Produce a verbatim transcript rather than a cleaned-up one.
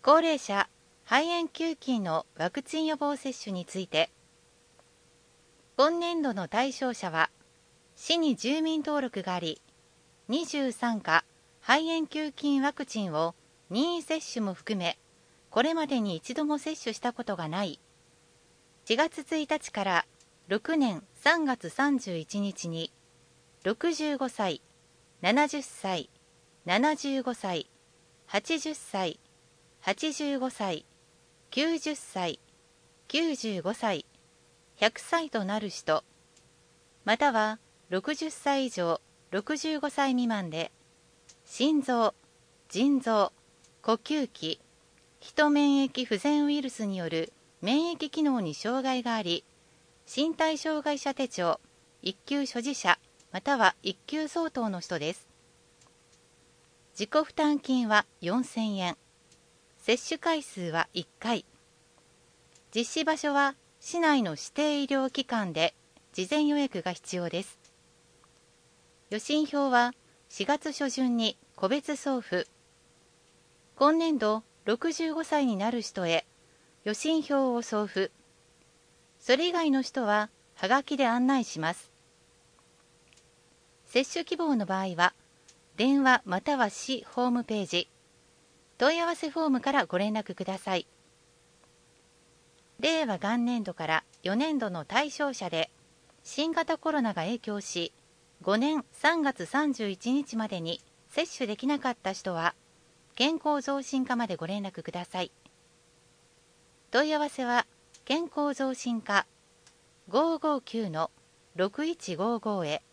高齢者肺炎球菌のワクチン予防接種について、今年度の対象者は市に住民登録があり、にじゅうさんか肺炎球菌ワクチンを任意接種も含め、これまでに一度も接種したことがない。しがつついたちからろくねんさんがつさんじゅういちにちにろくじゅうごさい、ななじゅっさい、ななじゅうごさい、はちじゅっさい、はちじゅうごさい、きゅうじゅっさい、きゅうじゅうごさい、ひゃくさいとなる人、またはろくじゅっさい以上ろくじゅうごさい未満で、心臓、腎臓、呼吸器、ヒト免疫不全ウイルスによる免疫機能に障害があり、身体障害者手帳いっきゅう所持者またはいっきゅう相当の人です。自己負担金はよんせんえん、接種回数はいっかい、実施場所は市内の指定医療機関で事前予約が必要です。予診票はしがつしょじゅんに個別送付。今年度ろくじゅうごさいになる人へ予診票を送付。それ以外の人ははがきで案内します。接種希望の場合は電話または市ホームページ、問い合わせフォームからご連絡ください。令和元年度からよねんどの対象者で新型コロナが影響し、ごねんさんがつさんじゅういちにちまでに接種できなかった人は健康増進課までご連絡ください。問い合わせは健康増進課 ごーごーきゅうのろくいちごーご へ。